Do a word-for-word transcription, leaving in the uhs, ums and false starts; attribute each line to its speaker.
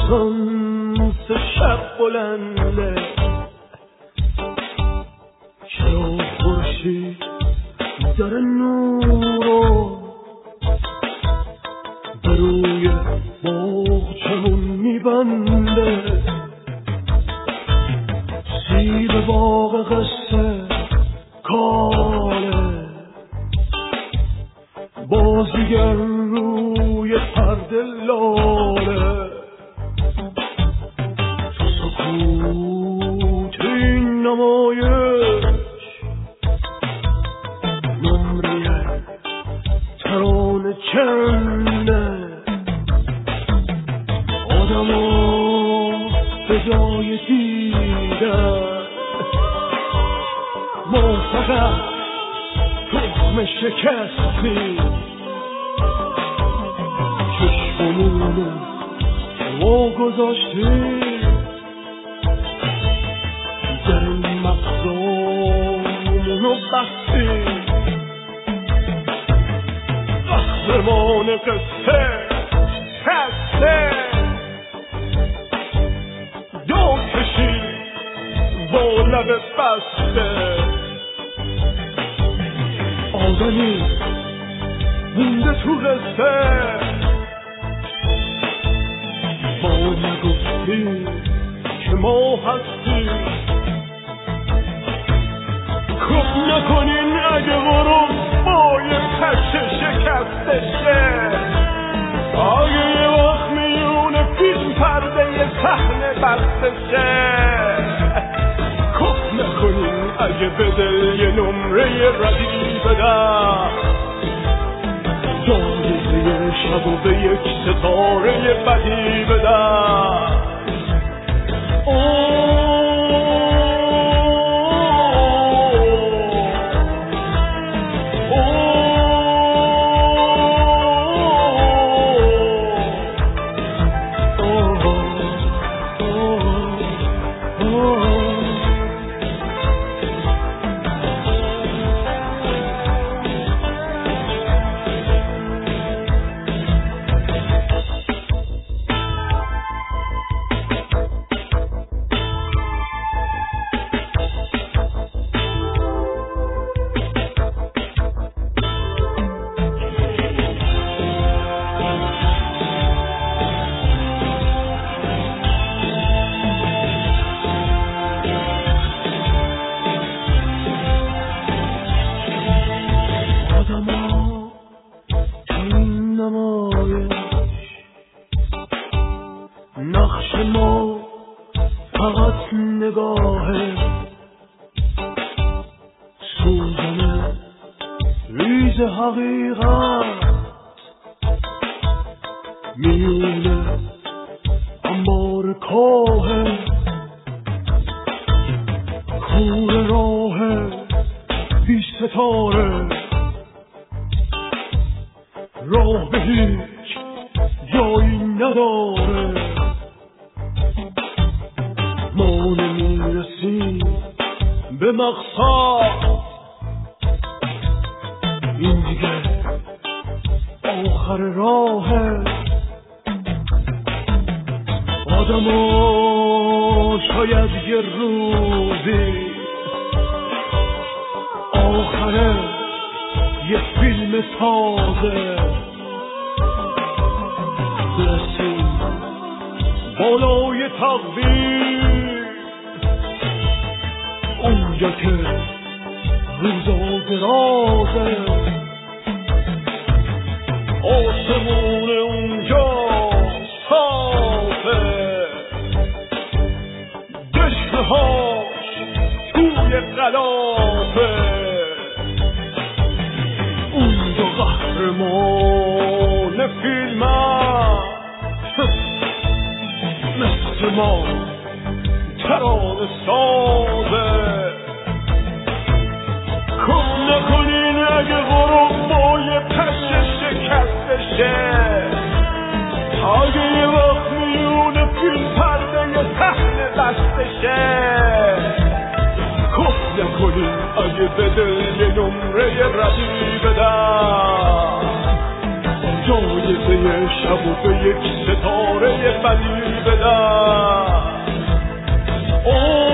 Speaker 1: شانس شب بلنده، چرا خورشید در نورو به روی باغچمون میبنده. سیب باغ قصه کاله، بازیگر روی پرده لاله. تو سکوت این نمایش نمره ترانه چنده. آدما به جای دیدن ما فقط تخم شکستی. چشممونو ما گذاشتی در مغزامونو بستی. قهرمان قصه قصه یا کشی با لب بسته. آدمی مونده تو قصه، ما نگفتی که ما هستی. کف نکنین اگه غروب با یه پشه شکسته شه. اگه یه وقت میونه فیلم پرده یه صحنه بسته شه. کف نکنین اگه به دل یه نمره ردی بدم. جایزه شب و به یک ستاره بدی بدم. نقش ما فقط نگاهه، سوزن ریز حقیقت میونه انبار کاهه. کور راه بی ستاره، راه به هیچ جایی نداره. ما نمیرسیم به مقصد، این دیگه آخر راهه. آدما شاید یه روزی آخره یه فیلم تازه برسیم بالای تقدیر، اونجا که روزا درازه. آسمون اونجا صافه، دشتهاش توی غلافه. اونجا قهرمان فیلم مثل ما ترانه سازه. کف نکنین اگه غروب با یه پشه شکسته شه. اگه یه وقت میونه فیلم پرده یه صحنه بسته شه. کف نکنین اگه به دل یه نمره ردی بدم. جایزه شب و به یک ستاره بدی بدم.